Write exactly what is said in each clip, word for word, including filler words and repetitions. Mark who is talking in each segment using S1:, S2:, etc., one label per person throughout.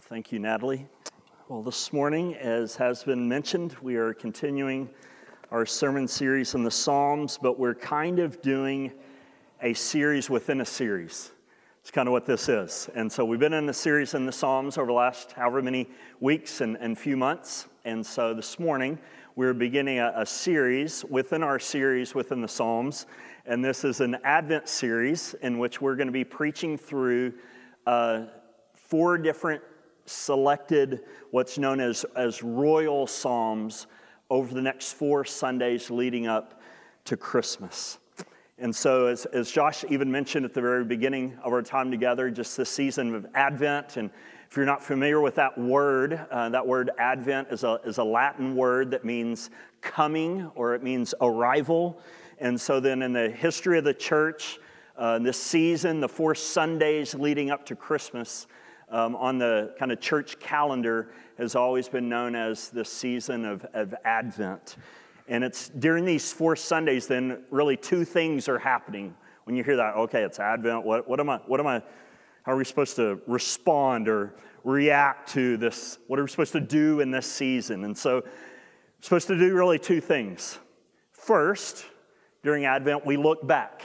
S1: Thank you, Natalie. Well, this morning, as has been mentioned, we are continuing our sermon series in the Psalms, but we're kind of doing a series within a series. It's kind of what this is. And so we've been in a series in the Psalms over the last however many weeks and, and few months. And so this morning, we're beginning a, a series within our series within the Psalms. And this is an Advent series in which we're going to be preaching through uh, four different selected, what's known as, as royal psalms over the next four Sundays leading up to Christmas. And so as, as Josh even mentioned at the very beginning of our time together, just this season of Advent, and if you're not familiar with that word, uh, that word Advent is a, is a Latin word that means coming, or it means arrival. And so then in the history of the church, uh, this season, the four Sundays leading up to Christmas, Um, on the kind of church calendar has always been known as the season of, of Advent. And it's during these four Sundays, then really two things are happening. When you hear that, okay, it's Advent, what, what am I, what am I, how are we supposed to respond or react to this? What are we supposed to do in this season? And so we're supposed to do really two things. First, during Advent, we look back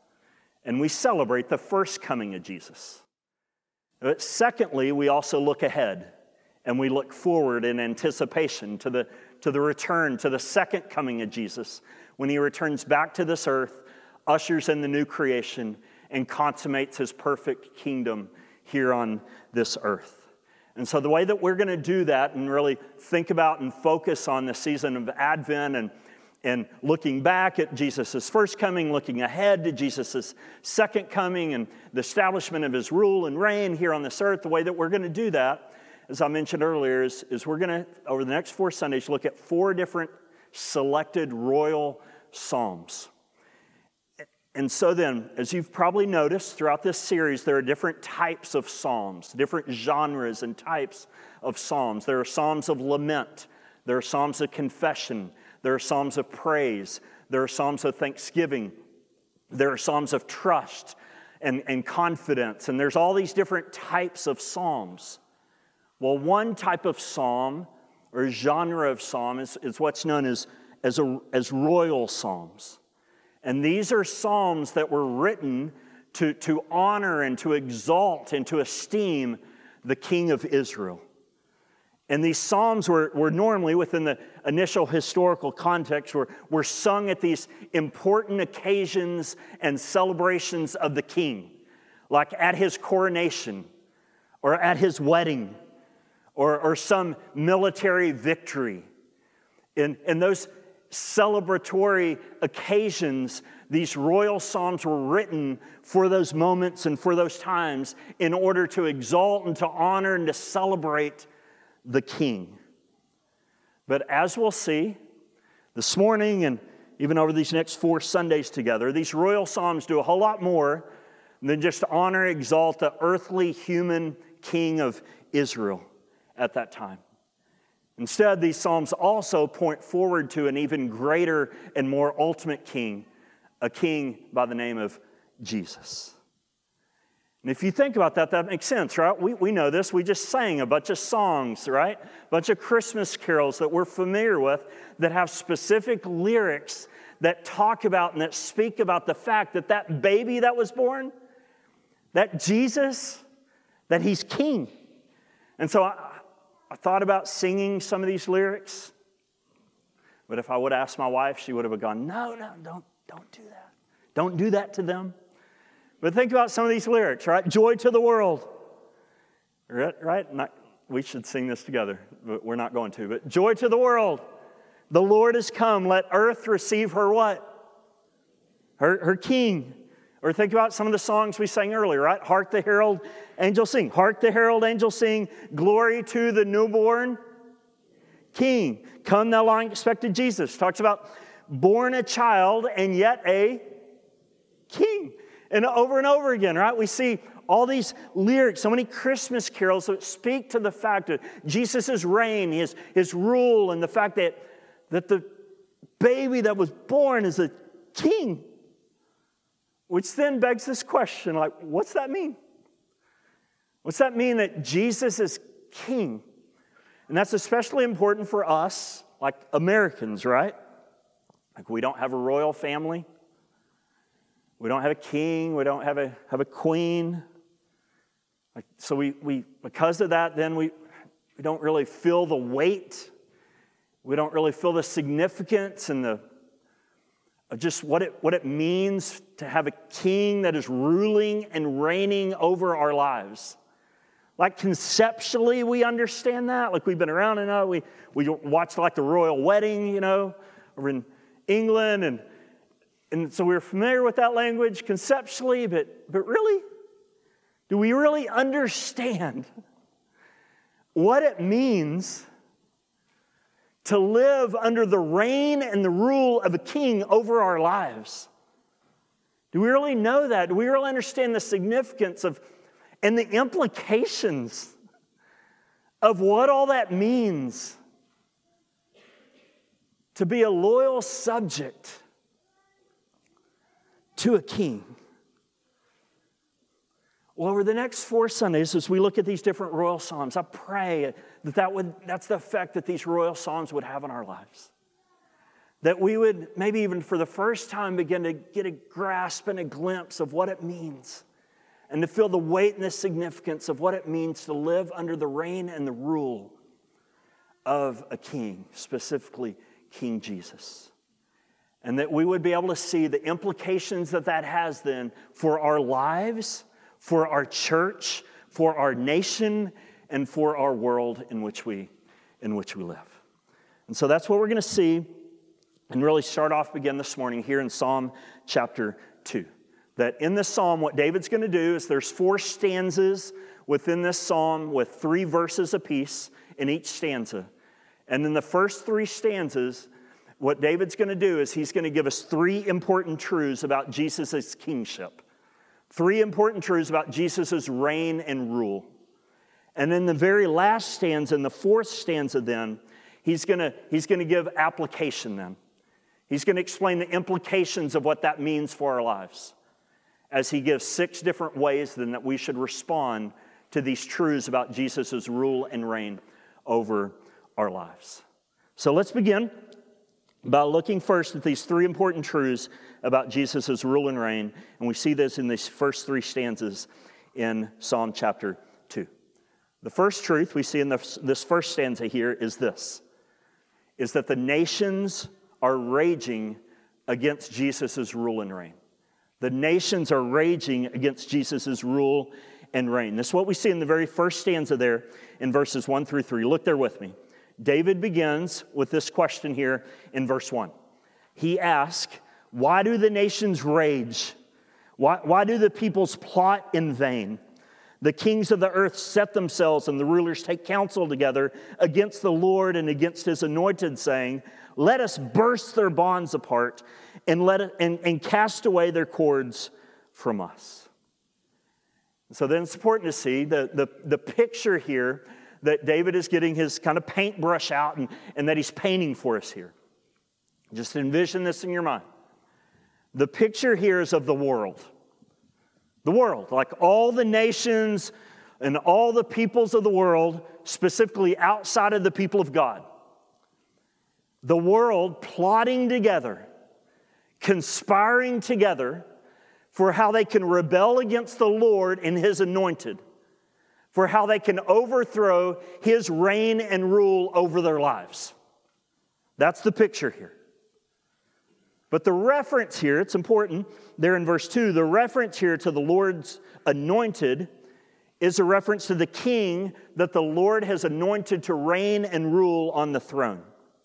S1: and we celebrate the first coming of Jesus. But secondly, we also look ahead and we look forward in anticipation to the, to the return, to the second coming of Jesus, when he returns back to this earth, ushers in the new creation, and consummates his perfect kingdom here on this earth. And so the way that we're going to do that and really think about and focus on the season of Advent and And looking back at Jesus' first coming, looking ahead to Jesus' second coming and the establishment of his rule and reign here on this earth, the way that we're going to do that, as I mentioned earlier, is, is we're going to, over the next four Sundays, look at four different selected royal psalms. And so then, as you've probably noticed throughout this series, there are different types of psalms, different genres and types of psalms. There are psalms of lament. There are psalms of confession. There are psalms of praise. There are psalms of thanksgiving. There are psalms of trust and, and confidence. And there's all these different types of psalms. Well, one type of psalm or genre of psalm is, is what's known as, as, a, as royal psalms. And these are psalms that were written to, to honor and to exalt and to esteem the King of Israel. And these psalms were, were normally, within the initial historical context, were, were sung at these important occasions and celebrations of the king, like at his coronation, or at his wedding, or, or some military victory. In, in those celebratory occasions, these royal psalms were written for those moments and for those times in order to exalt and to honor and to celebrate the king. But as we'll see this morning and even over these next four Sundays together, these royal psalms do a whole lot more than just honor, exalt the earthly human king of Israel at that time. Instead, these psalms also point forward to an even greater and more ultimate king, a king by the name of Jesus. And if you think about that, that makes sense, right? We, we know this. We just sang a bunch of songs, right? A bunch of Christmas carols that we're familiar with that have specific lyrics that talk about and that speak about the fact that that baby that was born, that Jesus, that he's king. And so I, I thought about singing some of these lyrics. But if I would have asked my wife, she would have gone, no, no, don't, don't do that. Don't do that to them. But think about some of these lyrics, right? Joy to the world, right? right? Not, we should sing this together, but we're not going to. But joy to the world, the Lord has come. Let earth receive her what? Her, her king. Or think about some of the songs we sang earlier, right? Hark the herald angels sing. Hark the herald angels sing. Glory to the newborn king. Come thou long expected Jesus. Talks about born a child and yet a king. And over and over again, right? We see all these lyrics, so many Christmas carols that speak to the fact that Jesus' reign, his, his rule, and the fact that, that the baby that was born is a king. Which then begs this question, like, what's that mean? What's that mean that Jesus is king. And that's especially important for us, like Americans, right? Like we don't have a royal family. We don't have a king. We don't have a have a queen. Like, so we we because of that, then we we don't really feel the weight. We don't really feel the significance and the of just what it what it means to have a king that is ruling and reigning over our lives. Like conceptually, we understand that. Like we've been around and uh, we we watched like the royal wedding, you know, over in England, and and so we're familiar with that language conceptually, but but really, do we really understand what it means to live under the reign and the rule of a king over our lives? Do we really know that? Do we really understand the significance of and the implications of what all that means to be a loyal subject to a king? Well, over the next four Sundays, as we look at these different royal psalms, I pray that, that would, that's the effect that these royal psalms would have on our lives. That we would maybe even for the first time begin to get a grasp and a glimpse of what it means, and to feel the weight and the significance of what it means to live under the reign and the rule of a king, specifically King Jesus. And that we would be able to see the implications that that has then for our lives, for our church, for our nation, and for our world in which we, in which we live. And so that's what we're going to see and really start off again this morning here in Psalm chapter two. That in this psalm, what David's going to do is there's four stanzas within this psalm with three verses apiece in each stanza. And in the first three stanzas, what David's going to do is he's going to give us three important truths about Jesus' kingship. Three important truths about Jesus' reign and rule. And in the very last stanza, in the fourth stanza then, he's going to, he's going to give application then. He's going to explain the implications of what that means for our lives, as he gives six different ways then that we should respond to these truths about Jesus' rule and reign over our lives. So let's begin by looking first at these three important truths about Jesus' rule and reign, and we see this in these first three stanzas in Psalm chapter two. The first truth we see in this, this first stanza here is this, is that the nations are raging against Jesus' rule and reign. The nations are raging against Jesus' rule and reign. This is what we see in the very first stanza there in verses one through three. Look there with me. David begins with this question here in verse one. He asks, why do the nations rage? Why, why do the peoples plot in vain? The kings of the earth set themselves and the rulers take counsel together against the Lord and against his anointed, saying, let us burst their bonds apart and let it, and, and cast away their cords from us. So then it's important to see the, the, the picture here that David is getting his kind of paintbrush out and, and that he's painting for us here. Just envision this in your mind. The picture here is of the world. The world, like all the nations and all the peoples of the world, specifically outside of the people of God. The world plotting together, conspiring together for how they can rebel against the Lord and his anointed, for how they can overthrow his reign and rule over their lives. That's the picture here. But the reference here, it's important, there in verse two, the reference here to the Lord's anointed is a reference to the king that the Lord has anointed to reign and rule on the throne.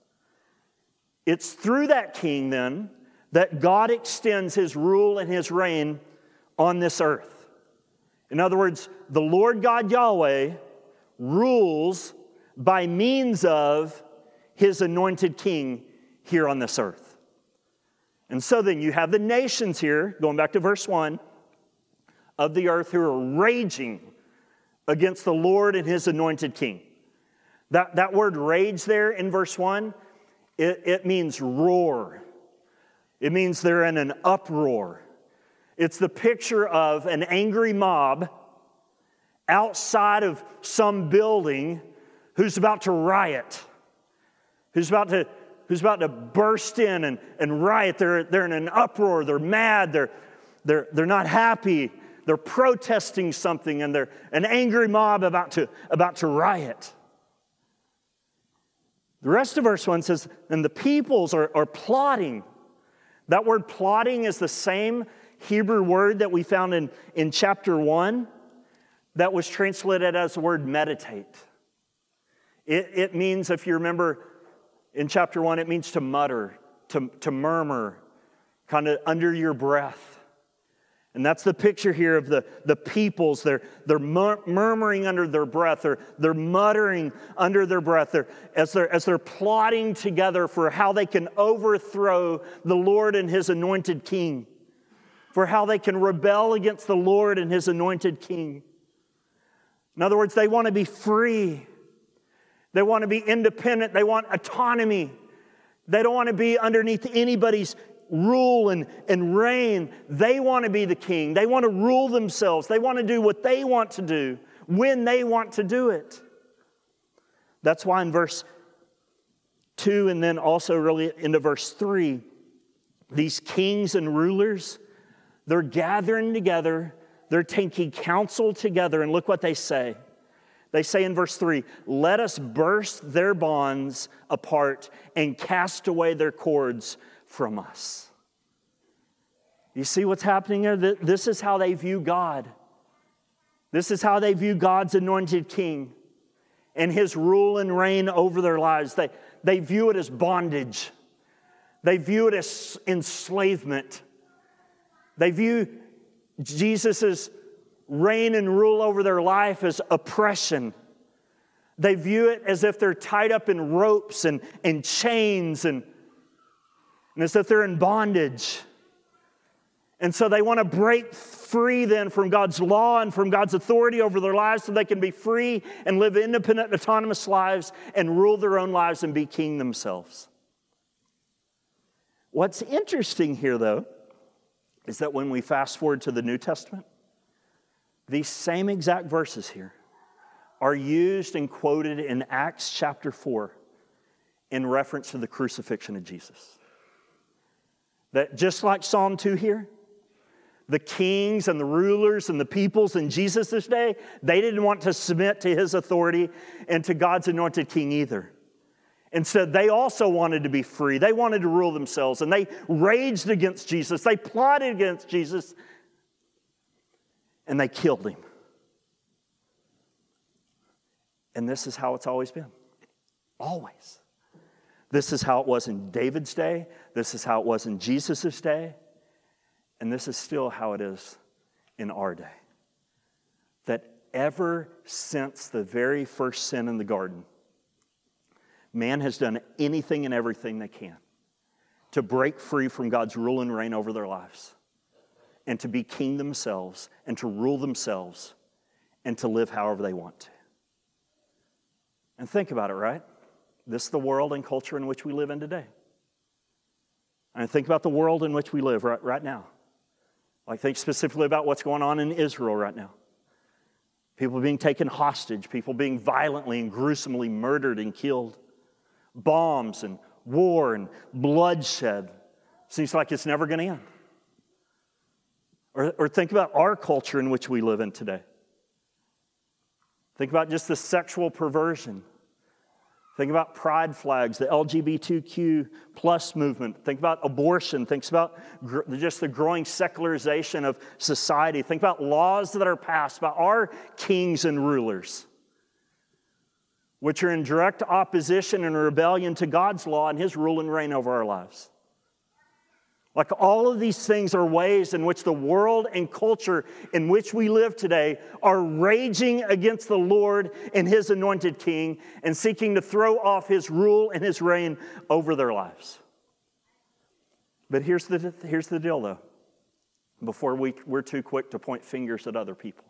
S1: It's through that king, then, that God extends his rule and his reign on this earth. In other words, the Lord God Yahweh rules by means of his anointed king here on this earth. And so then you have the nations here, going back to verse one, of the earth who are raging against the Lord and his anointed king. That, that word rage there in verse one, it, it means roar. It means they're in an uproar. It's the picture of an angry mob outside of some building who's about to riot, who's about to, who's about to burst in and, and riot. They're, they're in an uproar. They're mad. They're, they're, they're not happy. They're protesting something, and they're an angry mob about to, about to riot. The rest of verse one says, and the peoples are, are plotting. That word plotting is the same Hebrew word that we found in, in chapter one that was translated as the word meditate. It, it means, if you remember in chapter one, it means to mutter, to, to murmur, kind of under your breath. And that's the picture here of the, the peoples. They're, they're mur- murmuring under their breath. They're, they're muttering under their breath. They're, as, they're, as they're plotting together for how they can overthrow the Lord and His anointed king. For how they can rebel against the Lord and His anointed king. In other words, they want to be free. They want to be independent. They want autonomy. They don't want to be underneath anybody's rule and, and reign. They want to be the king. They want to rule themselves. They want to do what they want to do when they want to do it. That's why in verse two and then also really into verse three, these kings and rulers, they're gathering together. They're taking counsel together, and look what they say. They say in verse three, let us burst their bonds apart and cast away their cords from us. You see what's happening here? This is how they view God. This is how they view God's anointed king and His rule and reign over their lives. They, they view it as bondage. They view it as enslavement. They view Jesus' reign and rule over their life as oppression. They view it as if they're tied up in ropes and, and chains and And as if they're in bondage. And so they want to break free then from God's law and from God's authority over their lives so they can be free and live independent, autonomous lives and rule their own lives and be king themselves. What's interesting here, though, is that when we fast forward to the New Testament, these same exact verses here are used and quoted in Acts chapter four in reference to the crucifixion of Jesus. That just like Psalm two here, the kings and the rulers and the peoples in Jesus' day, they didn't want to submit to His authority and to God's anointed king either. Instead, they also wanted to be free. They wanted to rule themselves, and they raged against Jesus. They plotted against Jesus, and they killed Him. And this is how it's always been. Always. This is how it was in David's day. This is how it was in Jesus' day. And this is still how it is in our day. That ever since the very first sin in the garden, man has done anything and everything they can to break free from God's rule and reign over their lives and to be king themselves and to rule themselves and to live however they want to. And think about it, right? This is the world and culture in which we live in today. And think about the world in which we live right, right now. Like think specifically about what's going on in Israel right now. People being taken hostage, people being violently and gruesomely murdered and killed. Bombs and war and bloodshed. Seems like it's never going to end. Or, or think about our culture in which we live in today. Think about just the sexual perversion. Think about pride flags, the L G B T Q plus movement. Think about abortion. Think about gr- just the growing secularization of society. Think about laws that are passed by our kings and rulers, which are in direct opposition and rebellion to God's law and His rule and reign over our lives. Like all of these things are ways in which the world and culture in which we live today are raging against the Lord and His anointed King and seeking to throw off His rule and His reign over their lives. But here's the, here's the deal, though, before we, we're too quick to point fingers at other people.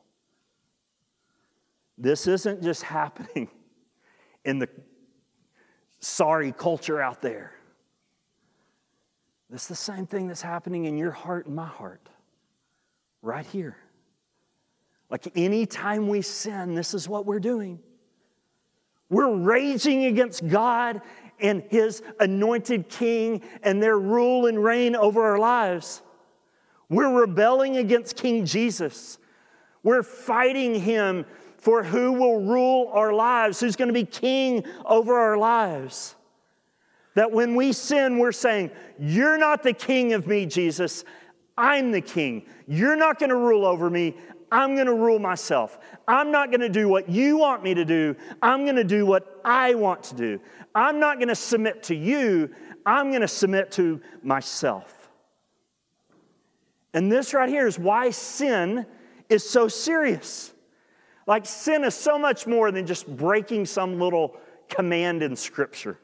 S1: This isn't just happening in the sorry culture out there. This is the same thing that's happening in your heart and my heart, right here. Like anytime we sin, this is what we're doing. We're raging against God and His anointed King and their rule and reign over our lives. We're rebelling against King Jesus. We're fighting Him for who will rule our lives, who's going to be king over our lives. That when we sin, we're saying, you're not the king of me, Jesus. I'm the king. You're not going to rule over me. I'm going to rule myself. I'm not going to do what you want me to do. I'm going to do what I want to do. I'm not going to submit to you. I'm going to submit to myself. And this right here is why sin is so serious. Like sin is so much more than just breaking some little command in Scripture.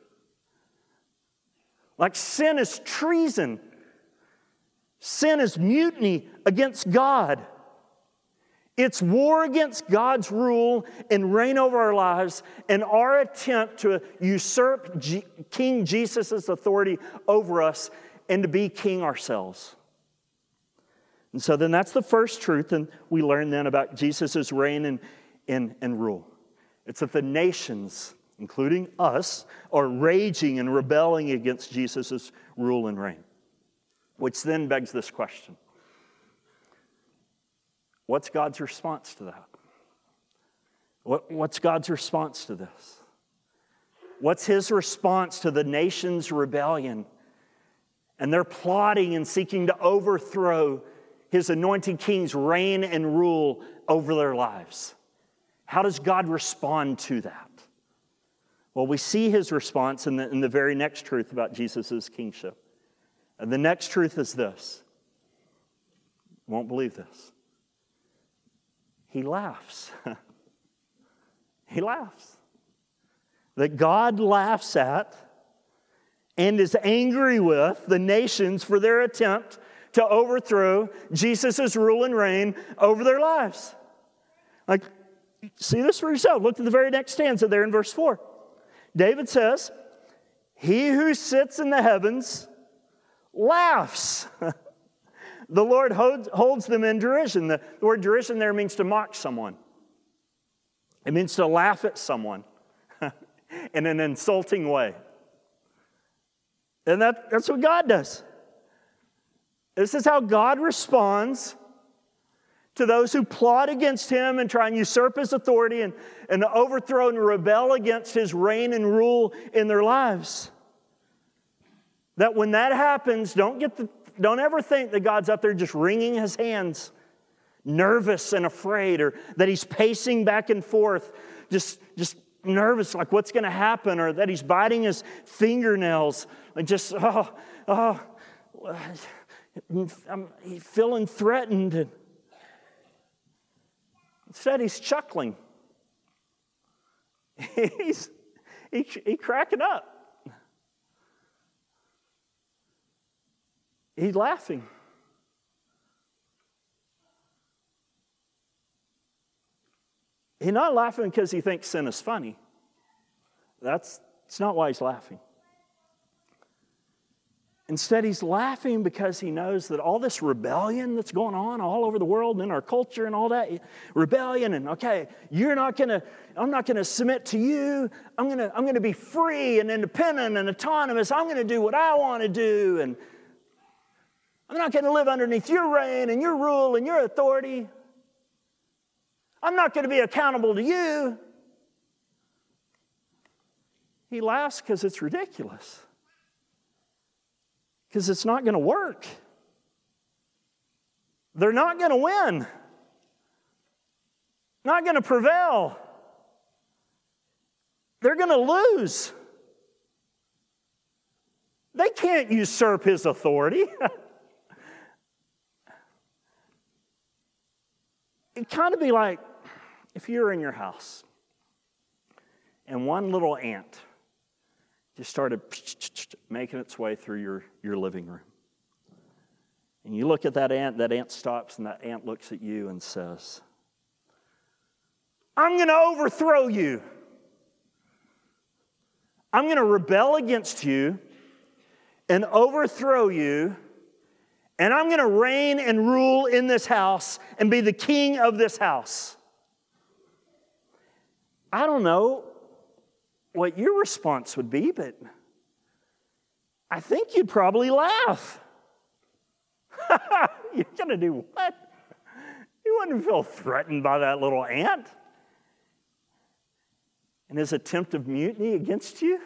S1: Like sin is treason. Sin is mutiny against God. It's war against God's rule and reign over our lives and our attempt to usurp G- King Jesus' authority over us and to be king ourselves. And so then that's the first truth, and we learn then about Jesus' reign and, and, and rule. It's that the nations, including us, are raging and rebelling against Jesus' rule and reign. Which then begs this question. What's God's response to that? What, what's God's response to this? What's His response to the nation's rebellion? And they're plotting and seeking to overthrow His anointed king's reign and rule over their lives. How does God respond to that? Well, we see His response in the, in the very next truth about Jesus' kingship. And the next truth is this. You won't believe this. He laughs. He laughs. That God laughs at and is angry with the nations for their attempt to overthrow Jesus' rule and reign over their lives. Like, see this for yourself. Look at the very next stanza there in verse four. David says, "He who sits in the heavens laughs." The Lord holds, holds them in derision. The, the word derision there means to mock someone. It means to laugh at someone in an insulting way. And that, that's what God does. This is how God responds to those who plot against Him and try and usurp His authority and, and overthrow and rebel against His reign and rule in their lives. That when that happens, don't get the Don't ever think that God's up there just wringing His hands, nervous and afraid, or that He's pacing back and forth, just, just nervous, like what's going to happen, or that He's biting His fingernails, like just, oh, oh, I'm feeling threatened. Instead, He's chuckling. He's he, he cracking up. He's laughing. He's not laughing because he thinks sin is funny. That's, that's not why he's laughing. Instead, he's laughing because he knows that all this rebellion that's going on all over the world and in our culture and all that, rebellion and, okay, you're not going to, I'm not going to submit to you. I'm going to, I'm going to be free and independent and autonomous. I'm going to do what I want to do, and I'm not going to live underneath your reign and your rule and your authority. I'm not going to be accountable to you. He laughs because it's ridiculous. Because it's not going to work. They're not going to win. Not going to prevail. They're going to lose. They can't usurp His authority. It'd kind of be like if you were in your house and one little ant just started making its way through your, your living room. And you look at that ant, that ant stops, and that ant looks at you and says, "I'm going to overthrow you. I'm going to rebel against you and overthrow you And I'm going to reign and rule in this house and be the king of this house. I don't know what your response would be, but I think you'd probably laugh. You're going to do what? You wouldn't feel threatened by that little ant and his attempt of mutiny against you.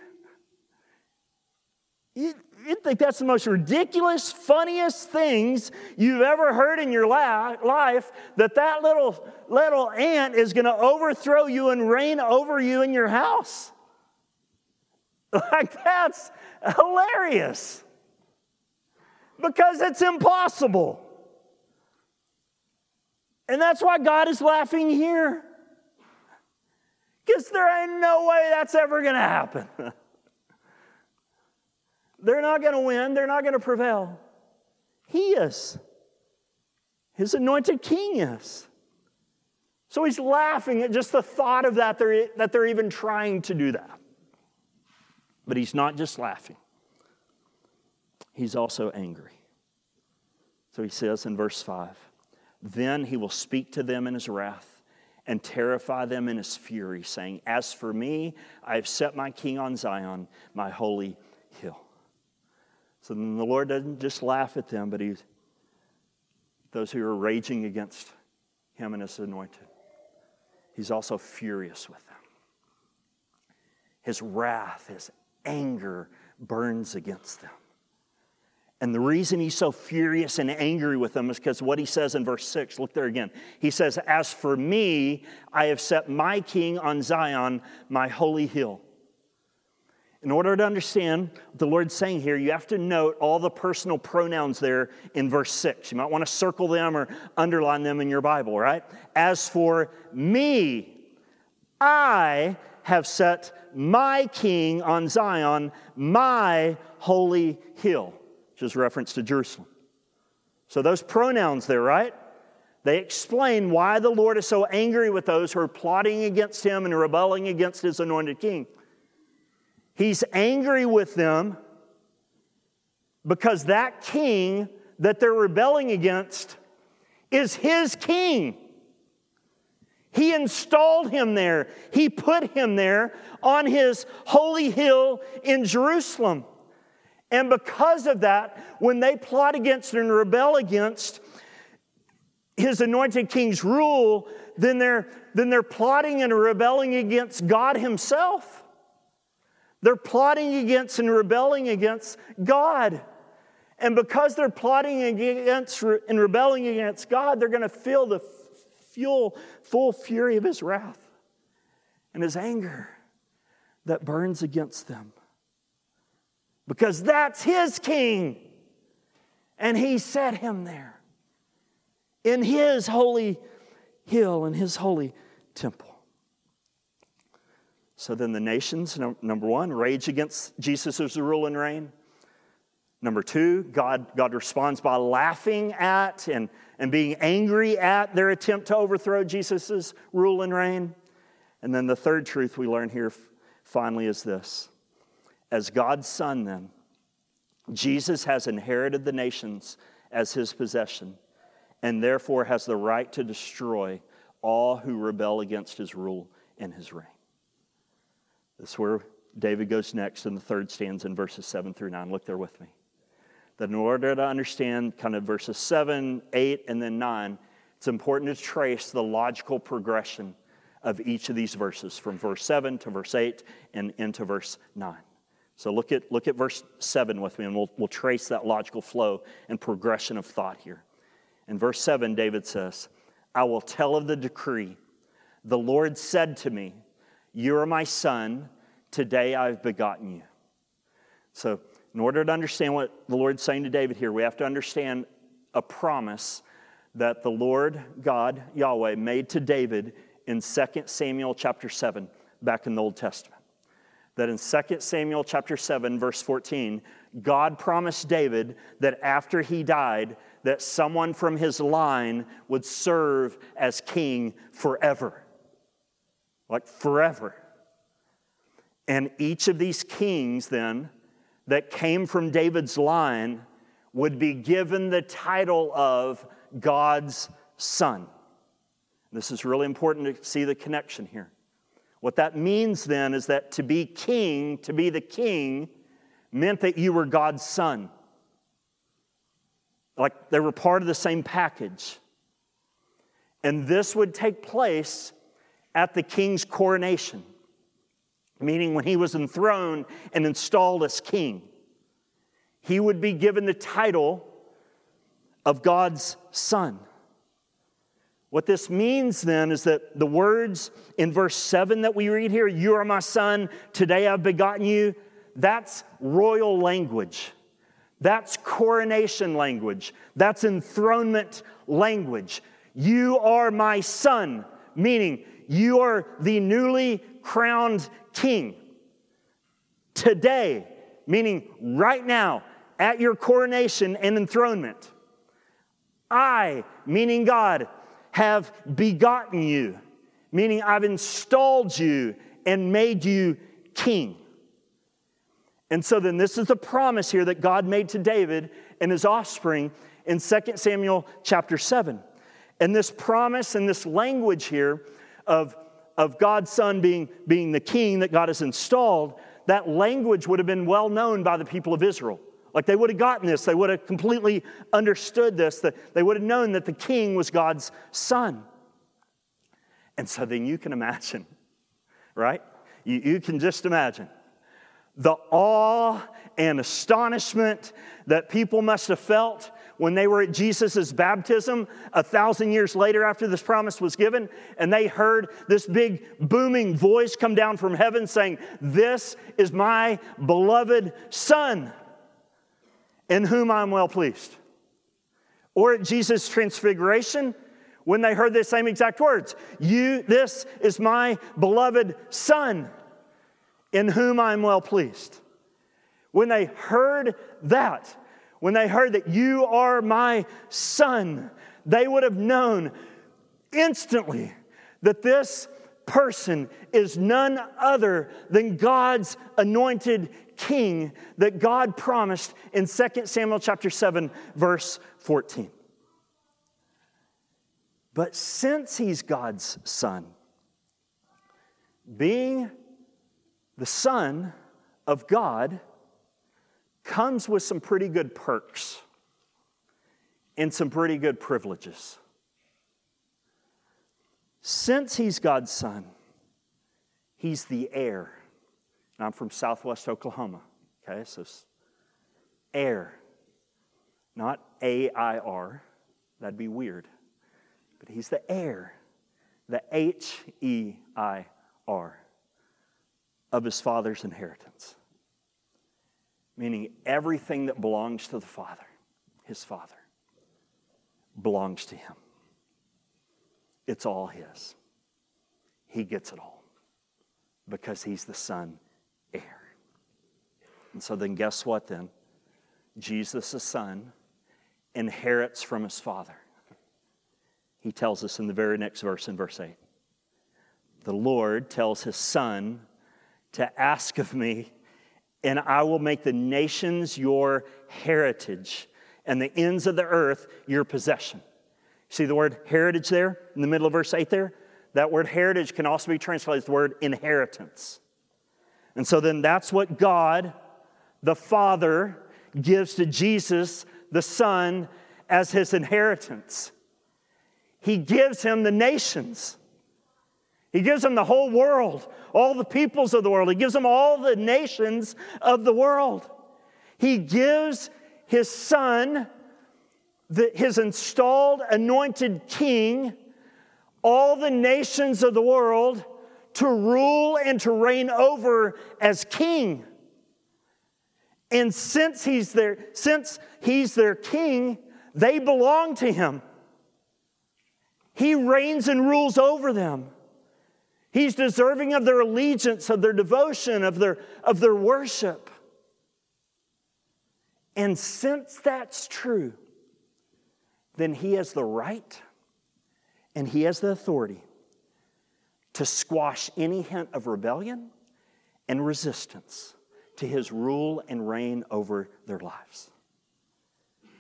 S1: You, you'd think that's the most ridiculous, funniest things you've ever heard in your la- life, that that little, little ant is going to overthrow you and reign over you in your house. Like, that's hilarious. Because it's impossible. And that's why God is laughing here. Because there ain't no way that's ever going to happen. They're not going to win. They're not going to prevail. He is. His anointed king is. So he's laughing at just the thought of that, they're, that they're even trying to do that. But he's not just laughing. He's also angry. So he says in verse five, then he will speak to them in his wrath and terrify them in his fury, saying, as for me, I have set my king on Zion, my holy hill. So then the Lord doesn't just laugh at them, but he's those who are raging against him and his anointed. He's also furious with them. His wrath, his anger burns against them. And the reason he's so furious and angry with them is because what he says in verse six, look there again. He says, as for me, I have set my king on Zion, my holy hill. In order to understand what the Lord's saying here, you have to note all the personal pronouns there in verse six. You might want to circle them or underline them in your Bible, right? As for me, I have set my king on Zion, my holy hill, which is reference to Jerusalem. So those pronouns there, right? They explain why the Lord is so angry with those who are plotting against him and rebelling against his anointed king. He's angry with them because that king that they're rebelling against is his king. He installed him there. He put him there on his holy hill in Jerusalem. And because of that, when they plot against and rebel against his anointed king's rule, then they're, then they're plotting and rebelling against God himself. They're plotting against and rebelling against God. And because they're plotting against and rebelling against God, they're going to feel the full, full fury of his wrath and his anger that burns against them. Because that's his king. And he set him there in his holy hill, in his holy temple. So then the nations, number one, rage against Jesus' rule and reign. Number two, God, God responds by laughing at and, and being angry at their attempt to overthrow Jesus' rule and reign. And then the third truth we learn here finally is this. As God's son then, Jesus has inherited the nations as his possession and therefore has the right to destroy all who rebel against his rule and his reign. This is where David goes next in the third stanza in verses seven through nine. Look there with me. That in order to understand kind of verses seven, eight, and then nine, it's important to trace the logical progression of each of these verses from verse seven to verse eight and into verse nine. So look at, look at verse seven with me, and we'll, we'll trace that logical flow and progression of thought here. In verse seven, David says, I will tell of the decree. The Lord said to me, you are my son, today I've begotten you. So in order to understand what the Lord's saying to David here, we have to understand a promise that the Lord God, Yahweh, made to David in Second Samuel chapter seven, back in the Old Testament. That in Second Samuel chapter seven, verse fourteen, God promised David that after he died, that someone from his line would serve as king forever. Like forever. And each of these kings then that came from David's line would be given the title of God's Son. This is really important to see the connection here. What that means then is that to be king, to be the king, meant that you were God's son. Like they were part of the same package. And this would take place at the king's coronation, meaning when he was enthroned and installed as king. He would be given the title of God's son. What this means then is that the words in verse seven that we read here, "You are my son, today I've begotten you," that's royal language. That's coronation language. That's enthronement language. You are my son, meaning you are the newly crowned king. Today, meaning right now, at your coronation and enthronement, I, meaning God, have begotten you, meaning I've installed you and made you king. And so then this is the promise here that God made to David and his offspring in Second Samuel chapter seven. And this promise and this language here of, of God's son being, being the king that God has installed, that language would have been well known by the people of Israel. Like they would have gotten this. They would have completely understood this. That they would have known that the king was God's son. And so then you can imagine, right? You, you can just imagine the awe and astonishment that people must have felt when they were at Jesus' baptism a thousand years later after this promise was given, and they heard this big booming voice come down from heaven saying, "This is my beloved son, in whom I'm well pleased." Or at Jesus' transfiguration, when they heard the same exact words, "You, this is my beloved son, in whom I'm well pleased." When they heard that, when they heard that you are my son, they would have known instantly that this person is none other than God's anointed king that God promised in Second Samuel chapter seven, verse fourteen. But since he's God's son, being the son of God comes with some pretty good perks and some pretty good privileges. Since he's God's son, he's the heir. And I'm from Southwest Oklahoma, okay? So heir, not A I R. That'd be weird. But he's the heir, the H E I R, of his father's inheritance. Meaning everything that belongs to the Father, his Father, belongs to him. It's all his. He gets it all because he's the son heir. And so then guess what then? Jesus, the son, inherits from his Father. He tells us in the very next verse, in verse eight. The Lord tells his son to ask of me, and I will make the nations your heritage and the ends of the earth your possession. See the word heritage there in the middle of verse eight there? That word heritage can also be translated as the word inheritance. And so then that's what God, the Father, gives to Jesus, the Son, as his inheritance. He gives him the nations. He gives them the whole world, all the peoples of the world. He gives them all the nations of the world. He gives his son, the, his installed, anointed king, all the nations of the world to rule and to reign over as king. And since he's their, since he's their king, they belong to him. He reigns and rules over them. He's deserving of their allegiance, of their devotion, of their, of their worship. And since that's true, then he has the right and he has the authority to squash any hint of rebellion and resistance to his rule and reign over their lives.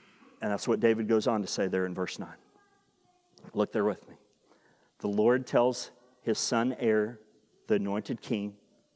S1: And that's what David goes on to say there in verse nine. Look there with me. The Lord tells his son heir, the anointed king,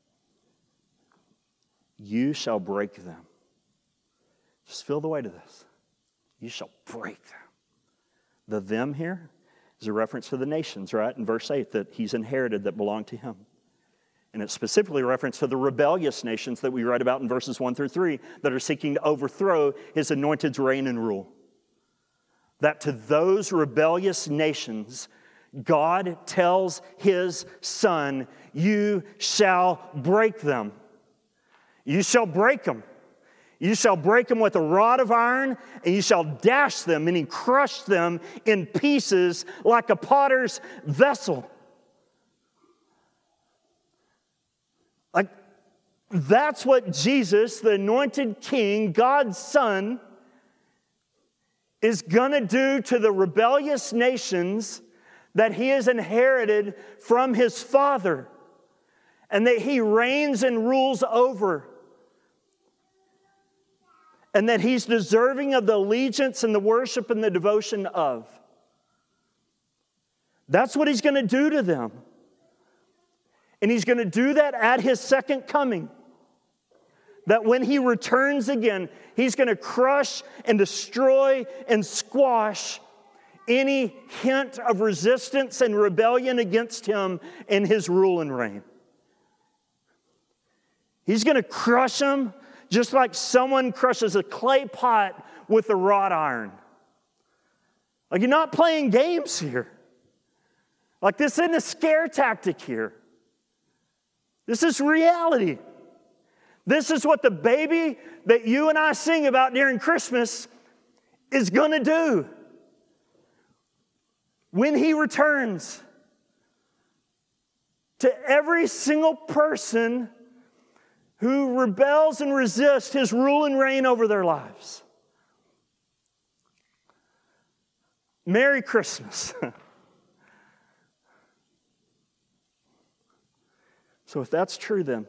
S1: you shall break them. Just feel the weight of this. You shall break them. The them here is a reference to the nations, right? In verse eight, that he's inherited that belong to him. And it's specifically a reference to the rebellious nations that we read about in verses one through three that are seeking to overthrow his anointed's reign and rule. That to those rebellious nations, God tells his son, you shall break them. You shall break them. You shall break them with a rod of iron, and you shall dash them, meaning crush them in pieces like a potter's vessel. Like, that's what Jesus, the anointed king, God's son, is going to do to the rebellious nations that he has inherited from his father, and that he reigns and rules over. And that he's deserving of the allegiance and the worship and the devotion of. That's what he's going to do to them. And he's going to do that at his second coming. That when he returns again, he's going to crush and destroy and squash any hint of resistance and rebellion against him in his rule and reign. He's going to crush them just like someone crushes a clay pot with a wrought iron. Like, you're not playing games here. Like, this isn't a scare tactic here. This is reality. This is what the baby that you and I sing about during Christmas is going to do. When he returns, to every single person who rebels and resists his rule and reign over their lives. Merry Christmas. So if that's true, then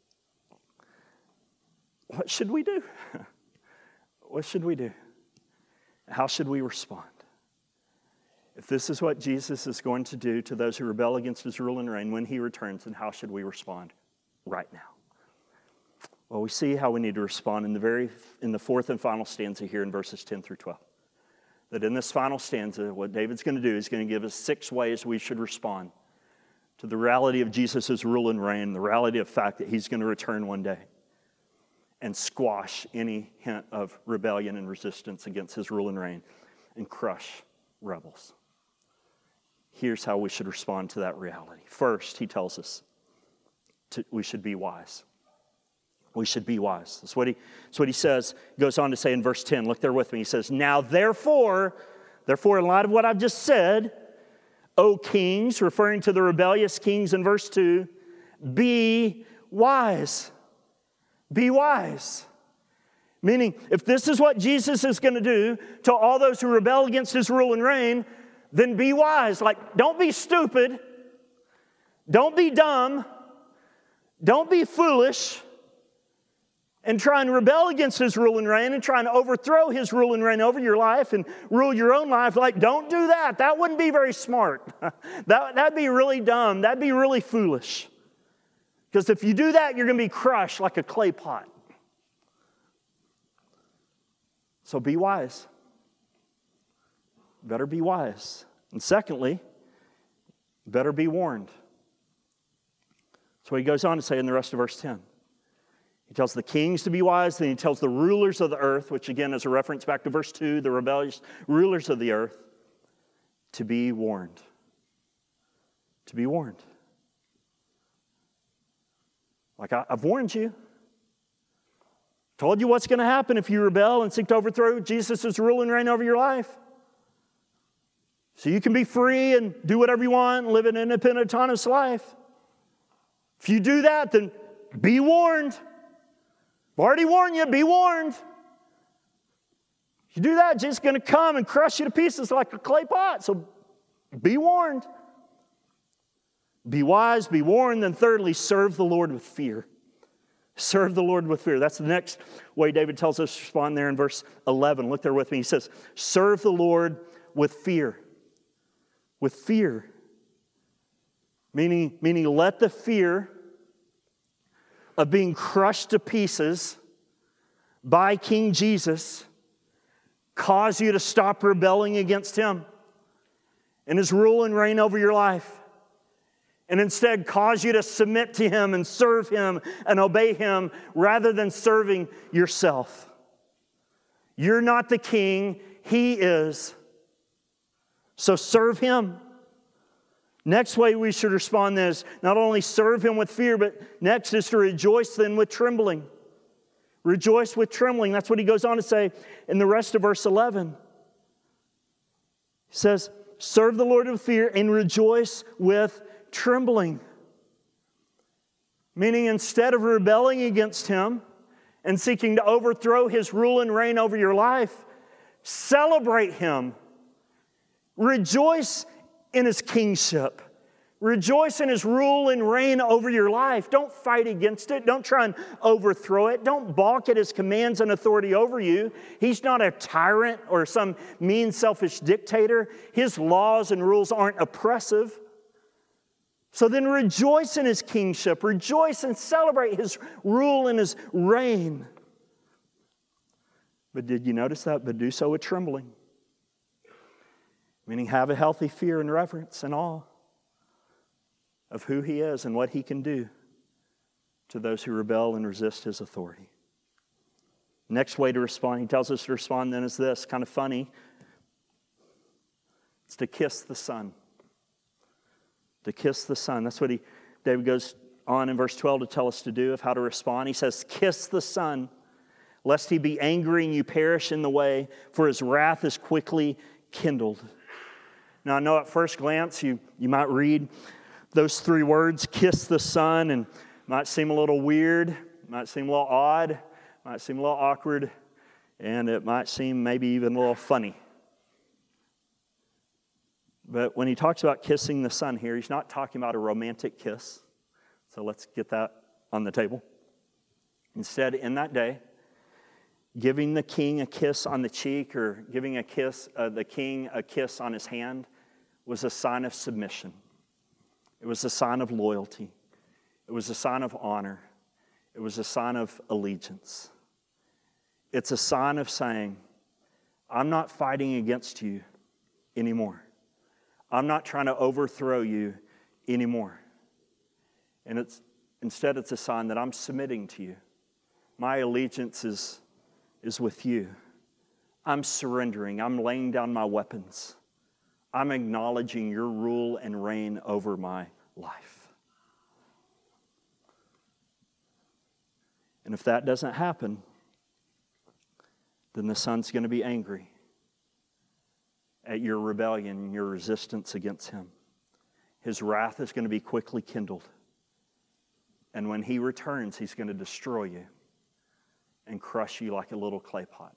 S1: what should we do? What should we do? How should we respond? If this is what Jesus is going to do to those who rebel against his rule and reign when he returns, then how should we respond right now? Well, we see how we need to respond in the very in the fourth and final stanza here in verses ten through twelve. That in this final stanza, what David's going to do is going to give us six ways we should respond to the reality of Jesus' rule and reign, the reality of the fact that he's going to return one day and squash any hint of rebellion and resistance against his rule and reign and crush rebels. Here's how we should respond to that reality. First, he tells us to, we should be wise. We should be wise. That's what he, that's what he says. He goes on to say in verse ten, look there with me. He says, now therefore, therefore in light of what I've just said, O kings, referring to the rebellious kings in verse two, be wise. Be wise. Meaning, if this is what Jesus is going to do to all those who rebel against his rule and reign, then be wise. Like, don't be stupid. Don't be dumb. Don't be foolish. And try and rebel against his rule and reign and try and overthrow his rule and reign over your life and rule your own life. Like, don't do that. That wouldn't be very smart. that, that'd be really dumb. That'd be really foolish. Because if you do that, you're going to be crushed like a clay pot. So be wise. Better be wise. And secondly, better be warned. That's what he goes on to say in the rest of verse ten. He tells the kings to be wise, then he tells the rulers of the earth, which again is a reference back to verse two, the rebellious rulers of the earth, to be warned. To be warned. Like, I, I've warned you. Told you what's going to happen if you rebel and seek to overthrow Jesus' rule and reign over your life. So you can be free and do whatever you want and live an independent, autonomous life. If you do that, then be warned. I've already warned you, be warned. If you do that, Jesus is going to come and crush you to pieces like a clay pot. So be warned. Be wise, be warned. Then thirdly, serve the Lord with fear. Serve the Lord with fear. That's the next way David tells us to respond there in verse eleven. Look there with me. He says, serve the Lord with fear. With fear. Meaning, meaning let the fear of being crushed to pieces by King Jesus cause you to stop rebelling against Him and His rule and reign over your life. And instead cause you to submit to Him and serve Him and obey Him rather than serving yourself. You're not the king, He is. So serve Him. Next way we should respond is not only serve Him with fear, but next is to rejoice then with trembling. Rejoice with trembling. That's what he goes on to say in the rest of verse eleven. He says, serve the Lord with fear and rejoice with trembling. Meaning instead of rebelling against Him and seeking to overthrow His rule and reign over your life, celebrate Him. Rejoice in His kingship. Rejoice in His rule and reign over your life. Don't fight against it. Don't try and overthrow it. Don't balk at His commands and authority over you. He's not a tyrant or some mean, selfish dictator. His laws and rules aren't oppressive. So then rejoice in His kingship. Rejoice and celebrate His rule and His reign. But did you notice that? But do so with trembling. Meaning have a healthy fear and reverence and awe of who He is and what He can do to those who rebel and resist His authority. Next way to respond, he tells us to respond then is this, kind of funny. It's to kiss the Son. To kiss the Son. That's what he, David goes on in verse twelve to tell us to do, of how to respond. He says, kiss the Son, lest He be angry and you perish in the way, for His wrath is quickly kindled. Now I know at first glance you, you might read those three words, kiss the Son, and might seem a little weird, might seem a little odd, might seem a little awkward, and it might seem maybe even a little funny. But when he talks about kissing the Son here, he's not talking about a romantic kiss. So let's get that on the table. Instead, in that day, giving the king a kiss on the cheek or giving a kiss, uh, the king a kiss on his hand was a sign of submission. It was a sign of loyalty. It was a sign of honor. It was a sign of allegiance. It's a sign of saying, I'm not fighting against you anymore. I'm not trying to overthrow you anymore. And it's instead it's a sign that I'm submitting to you. My allegiance is, is with you. I'm surrendering. I'm laying down my weapons. I'm acknowledging your rule and reign over my life. And if that doesn't happen, then the Son's going to be angry at your rebellion and your resistance against Him. His wrath is going to be quickly kindled. And when He returns, He's going to destroy you and crush you like a little clay pot.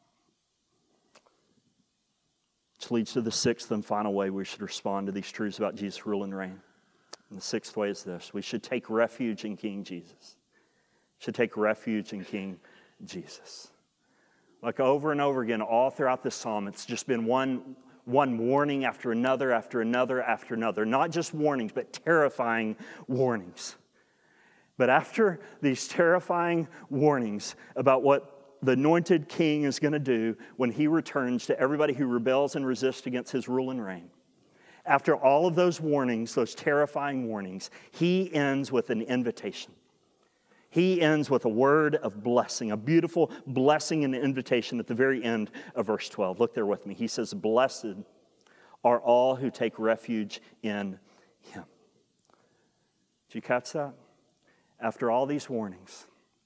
S1: Which leads to the sixth and final way we should respond to these truths about Jesus' rule and reign. And the sixth way is this. We should take refuge in King Jesus. We should take refuge in King Jesus. Like over and over again, all throughout this psalm, it's just been one, one warning after another, after another, after another. Not just warnings, but terrifying warnings. But after these terrifying warnings about what the anointed king is going to do when He returns to everybody who rebels and resists against His rule and reign, after all of those warnings, those terrifying warnings, He ends with an invitation. He ends with a word of blessing, a beautiful blessing and invitation at the very end of verse twelve. Look there with me. He says, blessed are all who take refuge in Him. Did you catch that? After all these warnings,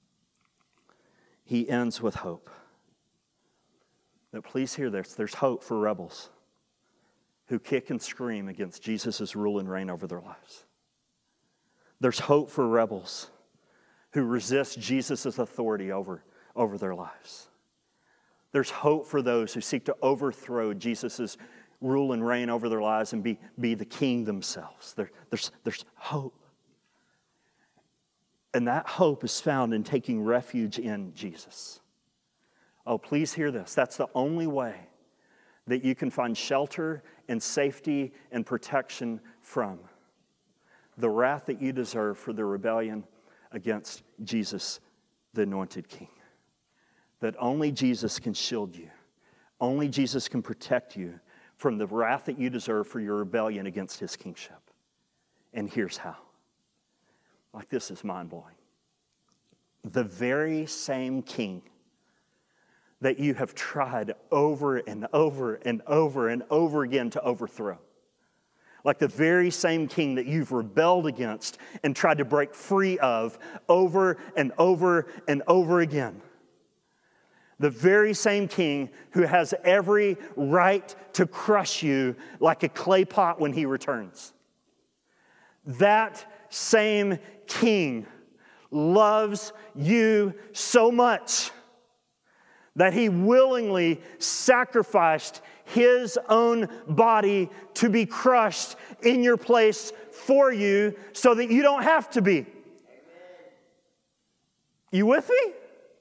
S1: He ends with hope. But please hear this. There's hope for rebels who kick and scream against Jesus' rule and reign over their lives. There's hope for rebels who resist Jesus' authority over, over their lives. There's hope for those who seek to overthrow Jesus' rule and reign over their lives and be, be the king themselves. There, there's, there's hope. And that hope is found in taking refuge in Jesus. Oh, please hear this. That's the only way that you can find shelter and safety and protection from the wrath that you deserve for the rebellion against Jesus, the anointed King. That only Jesus can shield you. Only Jesus can protect you from the wrath that you deserve for your rebellion against his kingship. And here's how. Like, this is mind-blowing. The very same king that you have tried over and over and over and over again to overthrow. Like the very same king that you've rebelled against and tried to break free of over and over and over again. The very same king who has every right to crush you like a clay pot when he returns. That same king loves you so much that he willingly sacrificed his own body to be crushed in your place for you so that you don't have to be. Amen. You with me?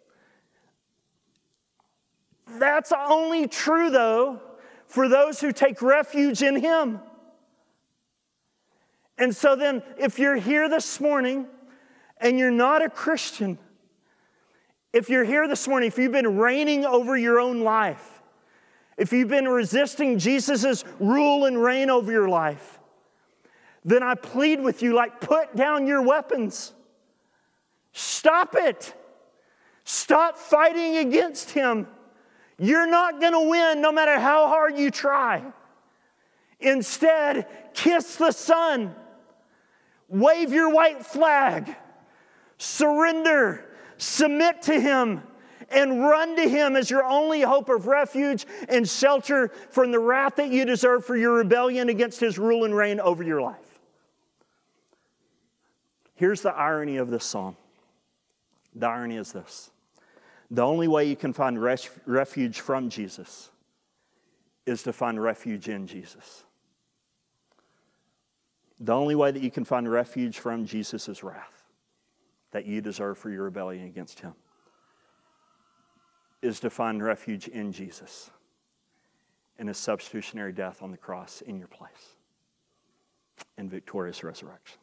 S1: That's only true, though, for those who take refuge in him. And so then, if you're here this morning and you're not a Christian, if you're here this morning, if you've been reigning over your own life, if you've been resisting Jesus' rule and reign over your life, then I plead with you, like, put down your weapons. Stop it. Stop fighting against him. You're not going to win no matter how hard you try. Instead, kiss the Son. Wave your white flag. Surrender. Submit to him. And run to him as your only hope of refuge and shelter from the wrath that you deserve for your rebellion against his rule and reign over your life. Here's the irony of this psalm. The irony is this. The only way you can find res- refuge from Jesus is to find refuge in Jesus. The only way that you can find refuge from Jesus' wrath that you deserve for your rebellion against him is to find refuge in Jesus in his substitutionary death on the cross in your place and victorious resurrection.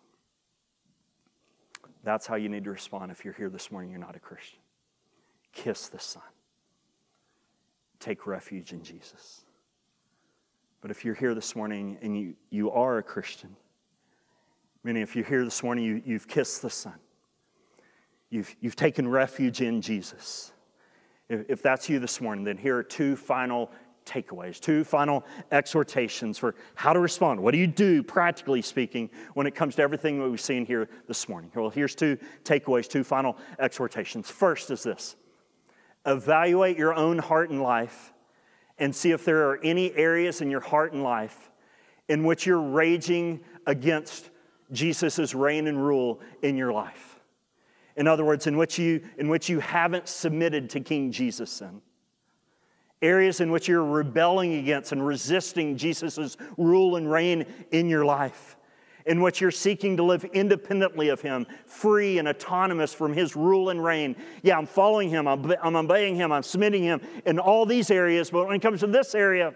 S1: That's how you need to respond if you're here this morning, you're not a Christian. Kiss the Son. Take refuge in Jesus. But if you're here this morning and you, you are a Christian, meaning if you're here this morning, you, you've kissed the Son. You've, you've taken refuge in Jesus. If, if that's you this morning, then here are two final takeaways, two final exhortations for how to respond. What do you do, practically speaking, when it comes to everything that we've seen here this morning? Well, here's two takeaways, two final exhortations. First is this. Evaluate your own heart and life and see if there are any areas in your heart and life in which you're raging against Jesus' reign and rule in your life. In other words, in which you, in which you haven't submitted to King Jesus in. Areas in which you're rebelling against and resisting Jesus' rule and reign in your life. In which you're seeking to live independently of him, free and autonomous from his rule and reign. Yeah, I'm following him, I'm, I'm obeying him, I'm submitting him in all these areas, but when it comes to this area,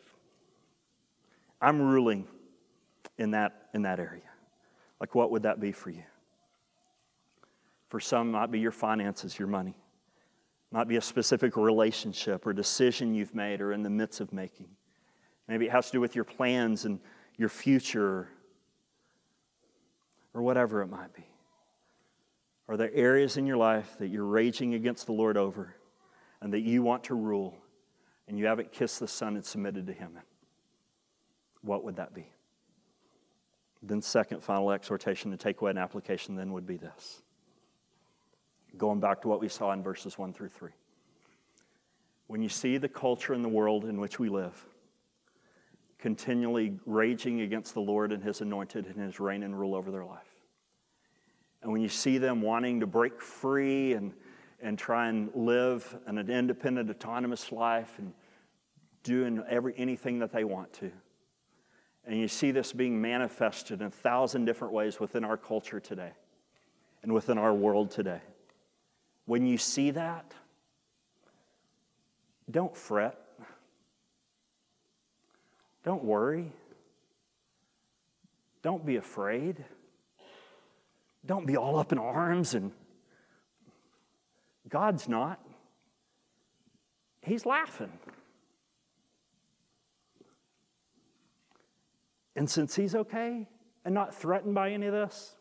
S1: I'm ruling in that, in that area. Like, what would that be for you? For some, it might be your finances, your money. It might be a specific relationship or decision you've made or in the midst of making. Maybe it has to do with your plans and your future, or whatever it might be. Are there areas in your life that you're raging against the Lord over and that you want to rule and you haven't kissed the Son and submitted to him in? What would that be? Then second, final exhortation, the takeaway and application then would be this. Going back to what we saw in verses one through three. When you see the culture in the world in which we live continually raging against the Lord and his anointed and his reign and rule over their life. And when you see them wanting to break free and, and try and live an independent, autonomous life and doing every anything that they want to. And you see this being manifested in a thousand different ways within our culture today. and within our world today. When you see that, don't fret. Don't worry. Don't be afraid. Don't be all up in arms. And God's not. He's laughing. And since he's okay and not threatened by any of this,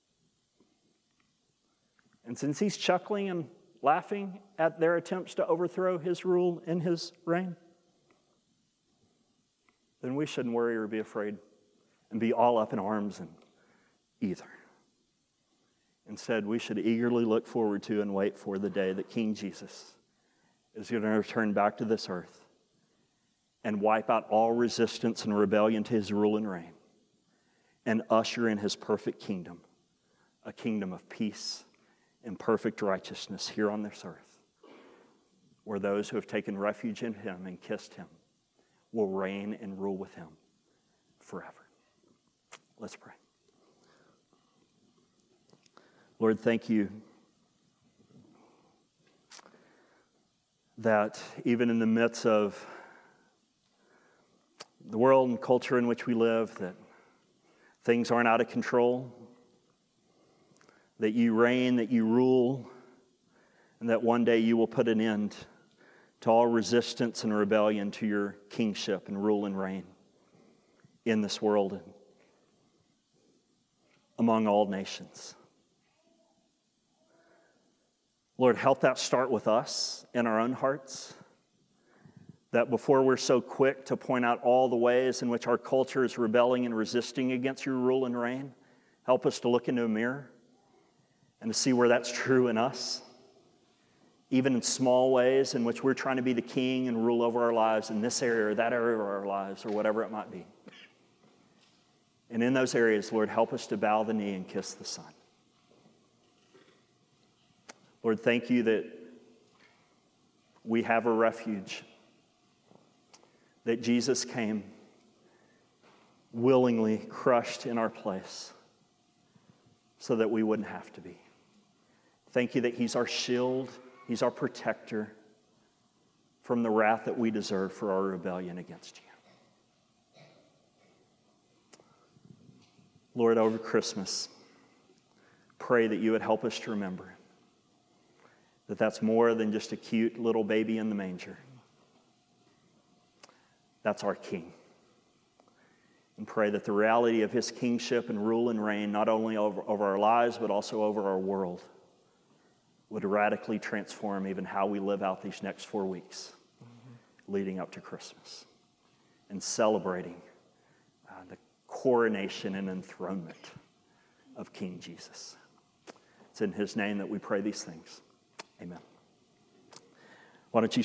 S1: and since he's chuckling and laughing at their attempts to overthrow his rule and his reign, then we shouldn't worry or be afraid and be all up in arms and either. Instead, we should eagerly look forward to and wait for the day that King Jesus is going to return back to this earth and wipe out all resistance and rebellion to his rule and reign and usher in his perfect kingdom, a kingdom of peace and perfect righteousness here on this earth, where those who have taken refuge in him and kissed him will reign and rule with him forever. Let's pray. Lord, thank you that even in the midst of the world and culture in which we live, that things aren't out of control, that you reign, that you rule, and that one day you will put an end to all resistance and rebellion to your kingship and rule and reign in this world and among all nations. Lord, help that start with us in our own hearts, that before we're so quick to point out all the ways in which our culture is rebelling and resisting against your rule and reign, help us to look into a mirror and to see where that's true in us, even in small ways in which we're trying to be the king and rule over our lives in this area or that area of our lives or whatever it might be. And in those areas, Lord, help us to bow the knee and kiss the Son. Lord, thank you that we have a refuge, that Jesus came willingly crushed in our place so that we wouldn't have to be. Thank you that he's our shield, he's our protector from the wrath that we deserve for our rebellion against you. Lord, over Christmas, pray that you would help us to remember that that's more than just a cute little baby in the manger. That's our King. And pray that the reality of his kingship and rule and reign, not only over, over our lives, but also over our world, would radically transform even how we live out these next four weeks mm-hmm. leading up to Christmas and celebrating uh, the coronation and enthronement of King Jesus. It's in his name that we pray these things. Amen. Why don't you